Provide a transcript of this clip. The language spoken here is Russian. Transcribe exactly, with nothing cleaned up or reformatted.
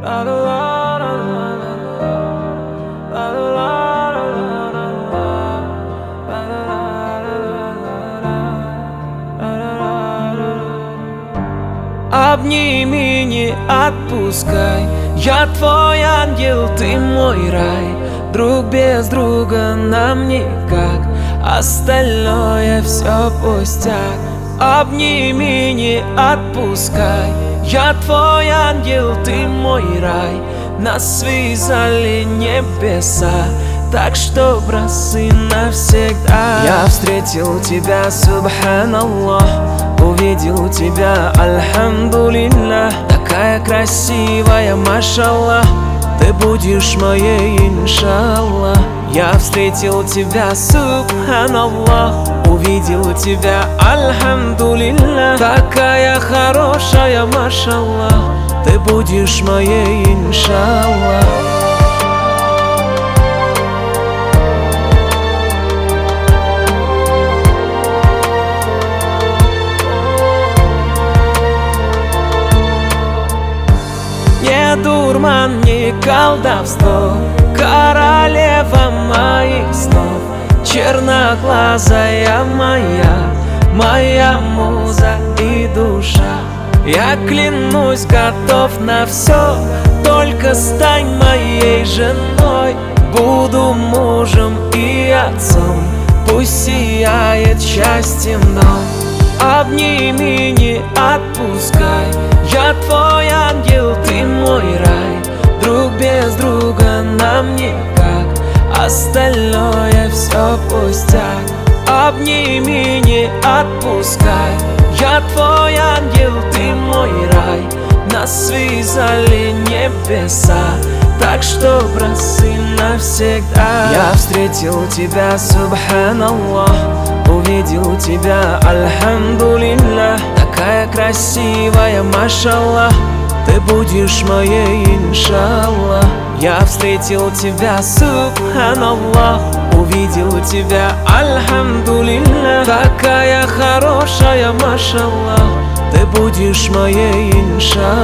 Обними, не отпускай, я твой ангел, ты мой рай. Друг без друга нам никак, остальное все пустяк. Обними, не отпускай, я твой ангел, ты мой рай. Нас связали небеса, так что бросы навсегда. Я встретил тебя, субханаллах, увидел тебя, альхамдулиллах. Такая красивая, машаллах, ты будешь моей, иншаллах. Я встретил тебя, субханаллах, увидел тебя, альхамдулиллах. Такая хорошая, машаллах, ты будешь моей, иншаллах. Не дурман, не колдовство, королева моих снов, черноглазая моя, моя муза и душа. Я клянусь, готов на все, только стань моей женой. Буду мужем и отцом, пусть сияет счастьем дом. Обними, не отпускай, я твой ангел, ты мой рай. Друг без друга нам никак, остальное все пустяк. Обними, не отпускай, я твой ангел, ты мой рай. Нас связали небеса, так что бросы навсегда. Я встретил тебя, субханаллах, увидел тебя, альхамдулиллах. Такая красивая, машаллах, ты будешь моей, иншаллах. Я встретил тебя, субханаллах, увидел тебя, альхамдулиллах. Такая хорошая, машаллах, ты будешь моей, иншаллах.